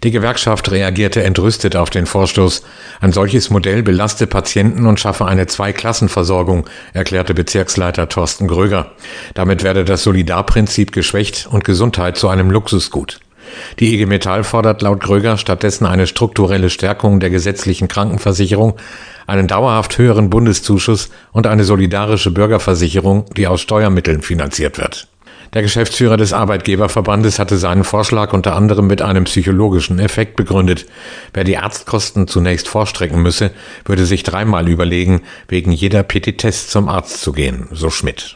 Die Gewerkschaft reagierte entrüstet auf den Vorstoß. Ein solches Modell belaste Patienten und schaffe eine Zweiklassenversorgung, erklärte Bezirksleiter Thorsten Gröger. Damit werde das Solidarprinzip geschwächt und Gesundheit zu einem Luxusgut. Die IG Metall fordert laut Gröger stattdessen eine strukturelle Stärkung der gesetzlichen Krankenversicherung, einen dauerhaft höheren Bundeszuschuss und eine solidarische Bürgerversicherung, die aus Steuermitteln finanziert wird. Der Geschäftsführer des Arbeitgeberverbandes hatte seinen Vorschlag unter anderem mit einem psychologischen Effekt begründet. Wer die Arztkosten zunächst vorstrecken müsse, würde sich dreimal überlegen, wegen jeder Petitesse zum Arzt zu gehen, so Schmidt.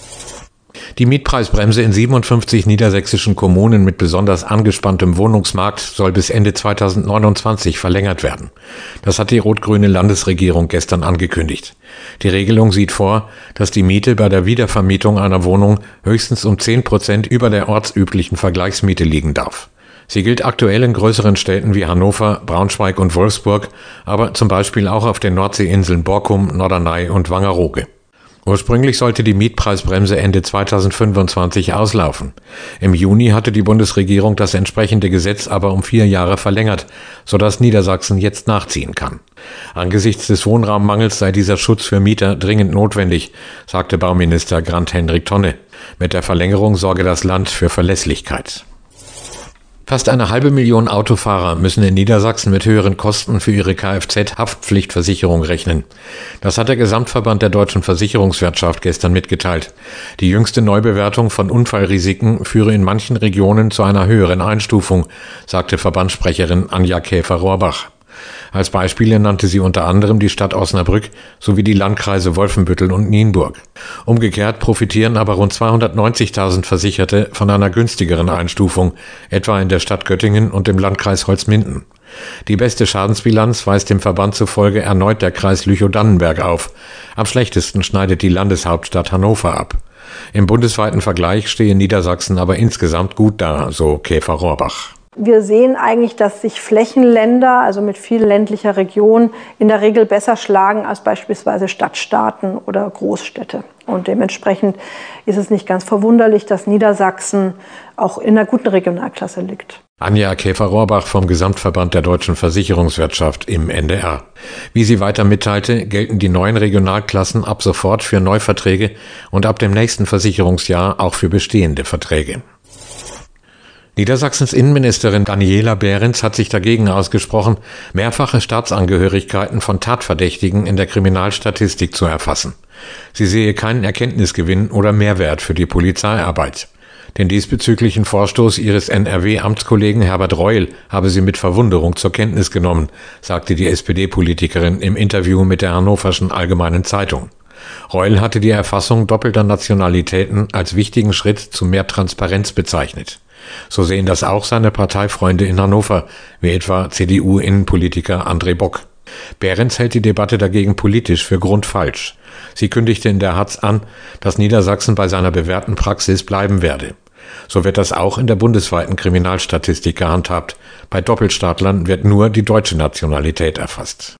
Die Mietpreisbremse in 57 niedersächsischen Kommunen mit besonders angespanntem Wohnungsmarkt soll bis Ende 2029 verlängert werden. Das hat die rot-grüne Landesregierung gestern angekündigt. Die Regelung sieht vor, dass die Miete bei der Wiedervermietung einer Wohnung höchstens um 10% über der ortsüblichen Vergleichsmiete liegen darf. Sie gilt aktuell in größeren Städten wie Hannover, Braunschweig und Wolfsburg, aber zum Beispiel auch auf den Nordseeinseln Borkum, Norderney und Wangerooge. Ursprünglich sollte die Mietpreisbremse Ende 2025 auslaufen. Im Juni hatte die Bundesregierung das entsprechende Gesetz aber um 4 Jahre verlängert, sodass Niedersachsen jetzt nachziehen kann. Angesichts des Wohnraummangels sei dieser Schutz für Mieter dringend notwendig, sagte Bauminister Grant-Hendrik Tonne. Mit der Verlängerung sorge das Land für Verlässlichkeit. Fast 500.000 Autofahrer müssen in Niedersachsen mit höheren Kosten für ihre Kfz-Haftpflichtversicherung rechnen. Das hat der Gesamtverband der deutschen Versicherungswirtschaft gestern mitgeteilt. Die jüngste Neubewertung von Unfallrisiken führe in manchen Regionen zu einer höheren Einstufung, sagte Verbandssprecherin Anja Käfer-Rohrbach. Als Beispiele nannte sie unter anderem die Stadt Osnabrück sowie die Landkreise Wolfenbüttel und Nienburg. Umgekehrt profitieren aber rund 290.000 Versicherte von einer günstigeren Einstufung, etwa in der Stadt Göttingen und im Landkreis Holzminden. Die beste Schadensbilanz weist dem Verband zufolge erneut der Kreis Lüchow-Dannenberg auf. Am schlechtesten schneidet die Landeshauptstadt Hannover ab. Im bundesweiten Vergleich stehe Niedersachsen aber insgesamt gut da, so Käfer-Rohrbach. Wir sehen eigentlich, dass sich Flächenländer, also mit viel ländlicher Region, in der Regel besser schlagen als beispielsweise Stadtstaaten oder Großstädte. Und dementsprechend ist es nicht ganz verwunderlich, dass Niedersachsen auch in einer guten Regionalklasse liegt. Anja Käfer-Rohrbach vom Gesamtverband der deutschen Versicherungswirtschaft im NDR. Wie sie weiter mitteilte, gelten die neuen Regionalklassen ab sofort für Neuverträge und ab dem nächsten Versicherungsjahr auch für bestehende Verträge. Niedersachsens Innenministerin Daniela Behrens hat sich dagegen ausgesprochen, mehrfache Staatsangehörigkeiten von Tatverdächtigen in der Kriminalstatistik zu erfassen. Sie sehe keinen Erkenntnisgewinn oder Mehrwert für die Polizeiarbeit. Den diesbezüglichen Vorstoß ihres NRW-Amtskollegen Herbert Reul habe sie mit Verwunderung zur Kenntnis genommen, sagte die SPD-Politikerin im Interview mit der Hannoverschen Allgemeinen Zeitung. Reul hatte die Erfassung doppelter Nationalitäten als wichtigen Schritt zu mehr Transparenz bezeichnet. So sehen das auch seine Parteifreunde in Hannover, wie etwa CDU-Innenpolitiker André Bock. Behrens hält die Debatte dagegen politisch für grundfalsch. Sie kündigte in der Hatz an, dass Niedersachsen bei seiner bewährten Praxis bleiben werde. So wird das auch in der bundesweiten Kriminalstatistik gehandhabt. Bei Doppelstaatlern wird nur die deutsche Nationalität erfasst.